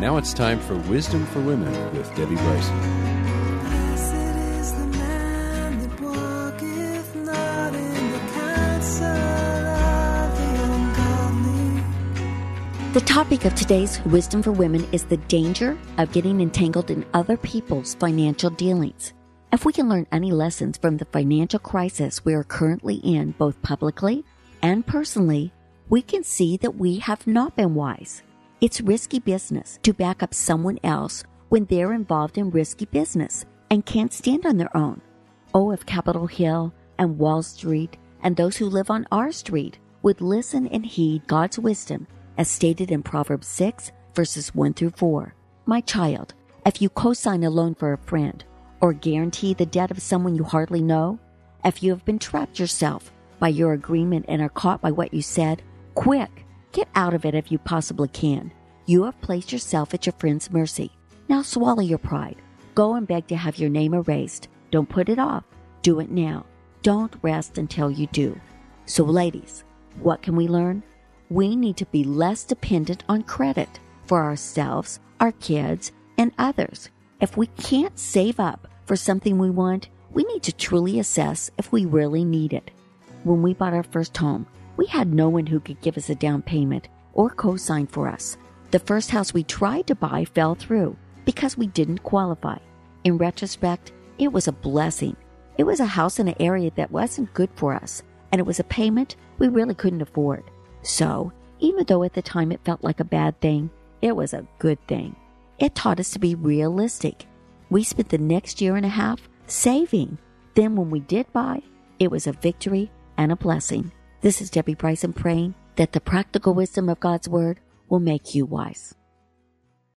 Now it's time for Wisdom for Women with Debbie Bryson. Blessed is the man that walketh not in the counsel of the ungodly. The topic of today's Wisdom for Women is the danger of getting entangled in other people's financial dealings. If we can learn any lessons from the financial crisis we are currently in, both publicly and personally, we can see that we have not been wise. It's risky business to back up someone else when they're involved in risky business and can't stand on their own. Oh, if Capitol Hill and Wall Street and those who live on our street would listen and heed God's wisdom as stated in Proverbs 6, verses 1 through 4. My child, if you co-sign a loan for a friend or guarantee the debt of someone you hardly know, if you have been trapped yourself by your agreement and are caught by what you said, quick, get out of it if you possibly can. You have placed yourself at your friend's mercy. Now swallow your pride. Go and beg to have your name erased. Don't put it off. Do it now. Don't rest until you do. So ladies, what can we learn? We need to be less dependent on credit for ourselves, our kids, and others. If we can't save up for something we want, we need to truly assess if we really need it. When we bought our first home, we had no one who could give us a down payment or co-sign for us. The first house we tried to buy fell through because we didn't qualify. In retrospect, it was a blessing. It was a house in an area that wasn't good for us, and it was a payment we really couldn't afford. So, even though at the time it felt like a bad thing, it was a good thing. It taught us to be realistic. We spent the next year and a half saving. Then when we did buy, it was a victory and a blessing. This is Debbie Bryson praying that the practical wisdom of God's Word will make you wise.